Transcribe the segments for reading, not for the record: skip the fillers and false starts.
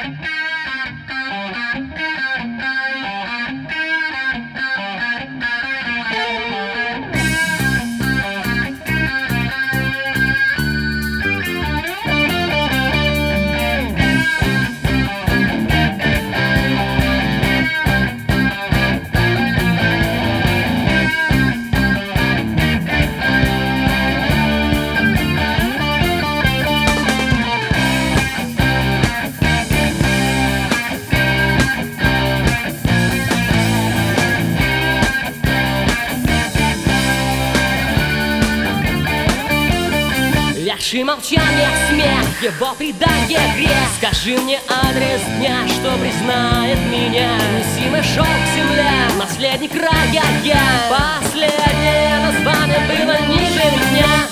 Легче молчание, смех, его предание грех. Скажи мне адрес дня, что признает меня. Несимый шел к земле, наследник рая я. Последнее название было ниже меня.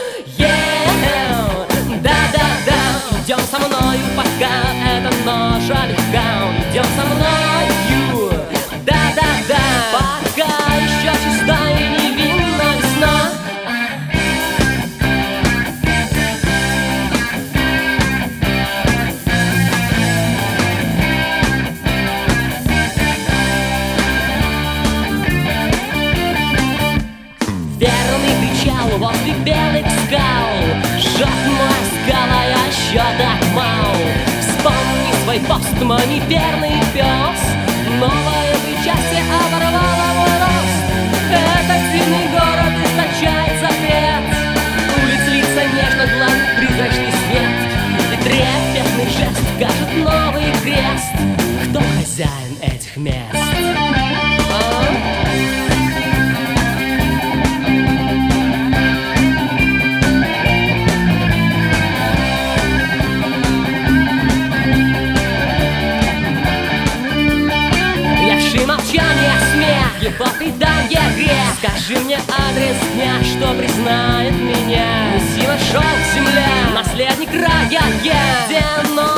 Да-да-да, идем со мною, пока эта ноша легка. Идем со мною, да-да-да, пока еще чиста и невинна весна. Верный кричал возле белых скал: жжет моя скала, я еще так мал. Вспомни свой пост, мой неверный пес. Новое причастие оборвало мой рост. Этот дивный город источает запрет. Улиц лица нежно гладит призрачный свет. И трепетный жест кажет новый крест. Кто хозяин этих мест? Молчание, смех, его предание грех. Скажи мне адрес дня, что признает меня. Сила шел к земле, наследник рая я. Где